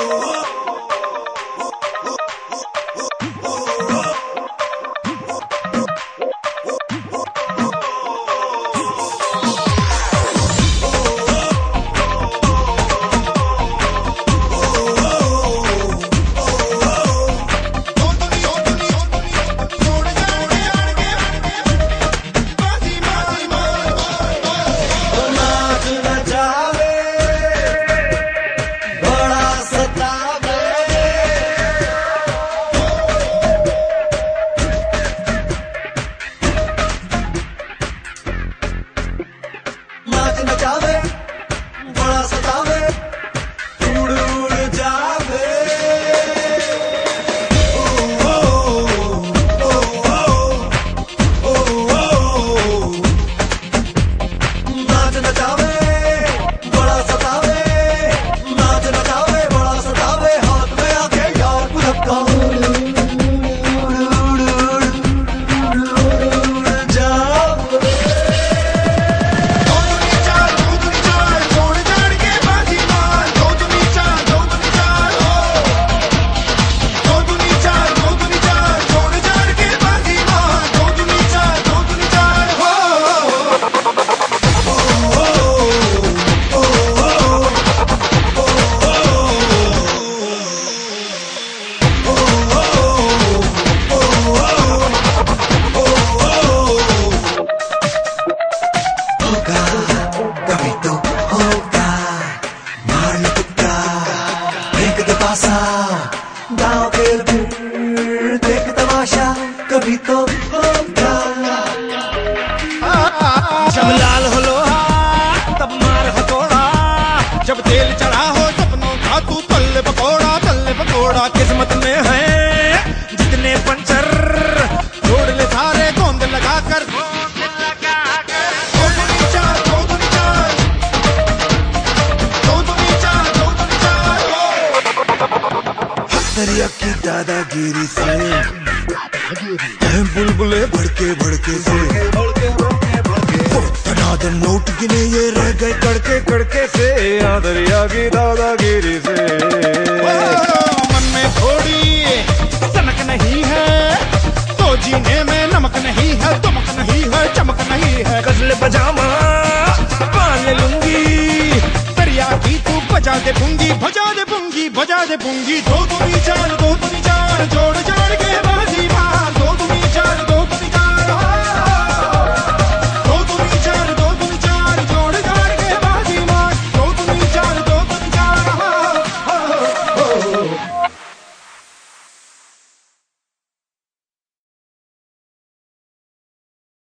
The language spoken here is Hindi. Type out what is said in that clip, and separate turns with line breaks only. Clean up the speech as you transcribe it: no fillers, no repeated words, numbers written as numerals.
नचावे बड़ा सतावे उड़ उड़ जावे ओ ओ ओ ओ नाच नचावे बड़ा सतावे नाच नचावे बड़ा सतावे हाथ में आके यार को धक्का कभी तो होगा मार लो तुक्का फेंक दे पासा गाँव खेल फिर देख तमाशा कभी तो होगा
जब लाल हो लोहा तब मार हथौड़ा जब तेल चढ़ा हो सपनों का तू तल्ले पकौड़ा किस्मत में है जितने पंचर जोड़ ले सारे गोंद लगाकर
दरिया की दादागिरी से बुलबुले भड़के से तनादन नोट गिने ये रह गए कड़के से दरिया की दादागिरी से
मन में थोड़ी सनक नहीं है तो जीने में नमक नहीं है तुमक नहीं है चमक नहीं है
गजल पजामा पाल लूंगी
दरिया की तू बजा दे पुंगी बजा दे पुंगी दो दूनी चार जोड़ जाड़ के